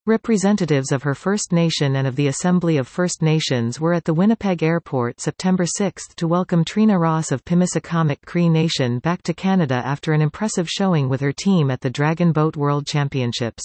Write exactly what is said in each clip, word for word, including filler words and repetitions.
Representatives of her First Nation and of the Assembly of First Nations were at the Winnipeg Airport September sixth to welcome Trina Ross of Pimisicamic Cree Nation back to Canada after an impressive showing with her team at the Dragon Boat World Championships.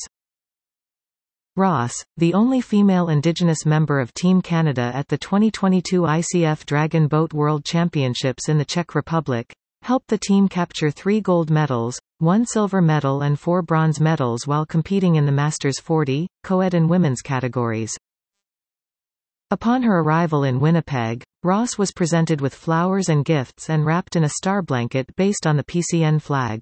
Ross, the only female Indigenous member of Team Canada at the twenty twenty-two I C F Dragon Boat World Championships in the Czech Republic, helped the team capture three gold medals, one silver medal and four bronze medals while competing in the Masters forty, co-ed and women's categories. Upon her arrival in Winnipeg, Ross was presented with flowers and gifts and wrapped in a star blanket based on the P C N flag.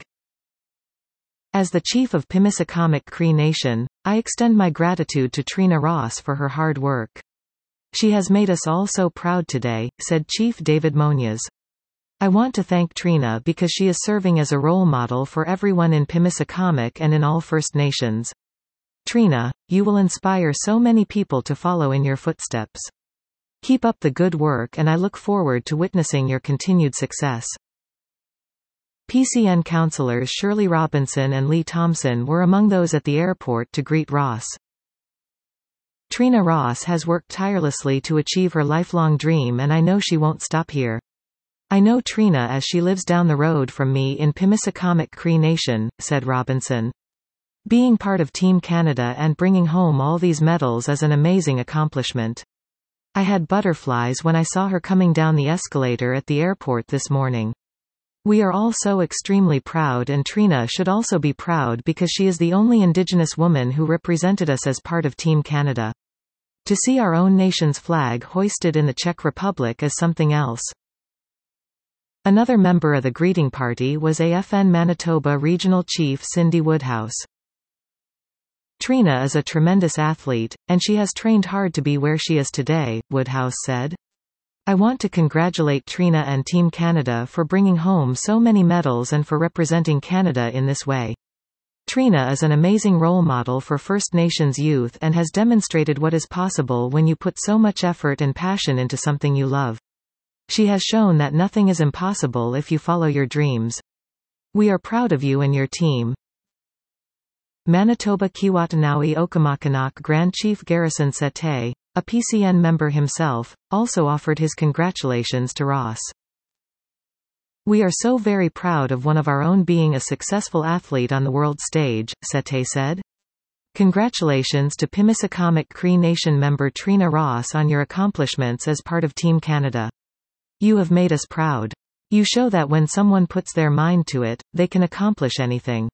As the chief of Pimisicamic Cree Nation, I extend my gratitude to Trina Ross for her hard work. She has made us all so proud today, said Chief David Moniz. I want to thank Trina because she is serving as a role model for everyone in Pimisicamic and in all First Nations. Trina, you will inspire so many people to follow in your footsteps. Keep up the good work and I look forward to witnessing your continued success. P C N councillors Shirley Robinson and Lee Thompson were among those at the airport to greet Ross. Trina Ross has worked tirelessly to achieve her lifelong dream and I know she won't stop here. I know Trina as she lives down the road from me in Pimisicamic Cree Nation, said Robinson. Being part of Team Canada and bringing home all these medals is an amazing accomplishment. I had butterflies when I saw her coming down the escalator at the airport this morning. We are all so extremely proud and Trina should also be proud because she is the only Indigenous woman who represented us as part of Team Canada. To see our own nation's flag hoisted in the Czech Republic is something else. Another member of the greeting party was A F N Manitoba Regional Chief Cindy Woodhouse. Trina is a tremendous athlete, and she has trained hard to be where she is today, Woodhouse said. I want to congratulate Trina and Team Canada for bringing home so many medals and for representing Canada in this way. Trina is an amazing role model for First Nations youth and has demonstrated what is possible when you put so much effort and passion into something you love. She has shown that nothing is impossible if you follow your dreams. We are proud of you and your team. Manitoba Keewatanawi Okanagan Grand Chief Garrison Sete, a P C N member himself, also offered his congratulations to Ross. We are so very proud of one of our own being a successful athlete on the world stage, Sete said. Congratulations to Pimisicamic Cree Nation member Trina Ross on your accomplishments as part of Team Canada. You have made us proud. You show that when someone puts their mind to it, they can accomplish anything.